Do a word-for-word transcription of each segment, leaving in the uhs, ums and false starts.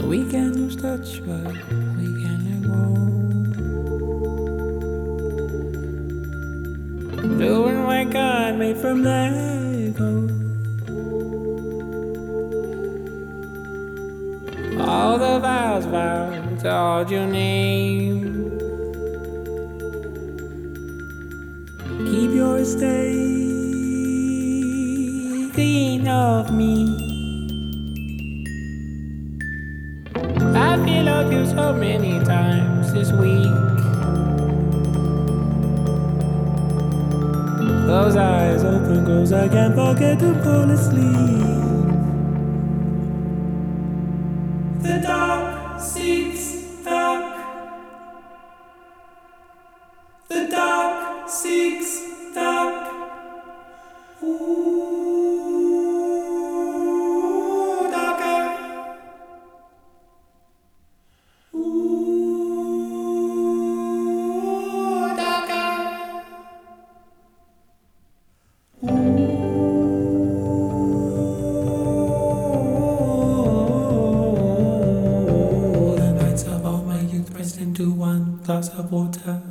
We can lose touch, but we can let go. Doing what God made from Lego. All the vows vowed to hold your name. Keep your stay clean of me. I feel like you so many times this week. Close eyes, open, close, I can't forget to fall asleep. The dark seeks dark. The dark seeks dark. Ooh, darker. Ooh, darker. Ooh, the nights of all my youth pressed into one glass of water.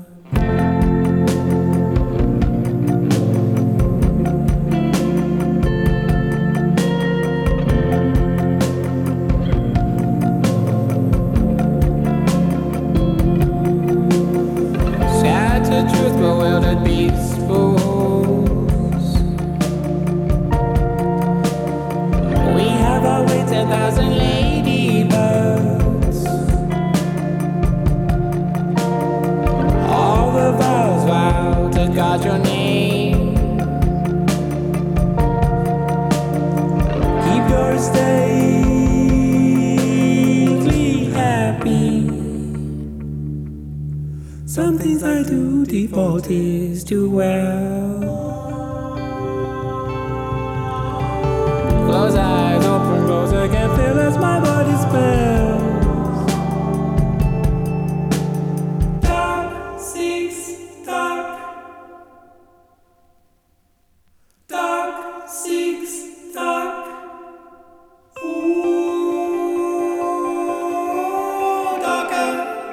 The truth bewildered beasts fools. We have our way ten thousand ladybirds. All the vows vowed to guard your name. Keep your state happy. Some things I do default is too well. Close eyes, open, close, I can feel as my body spells. Dark seeks dark. Dark seeks dark. Ooh, darker.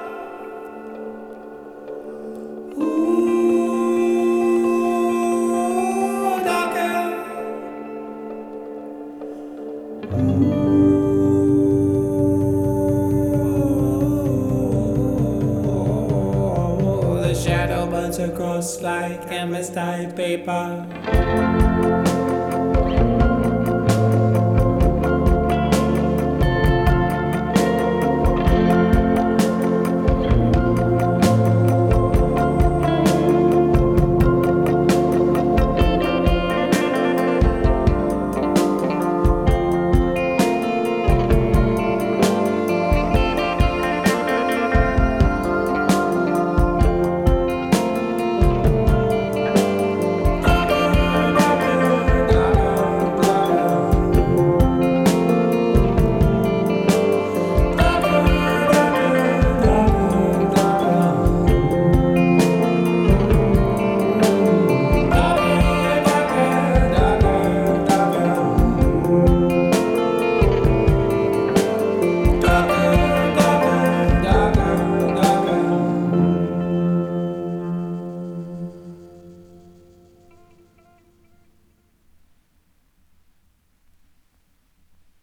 Ooh, darker. Ooh, the shadow burns across like canvas dyed paper.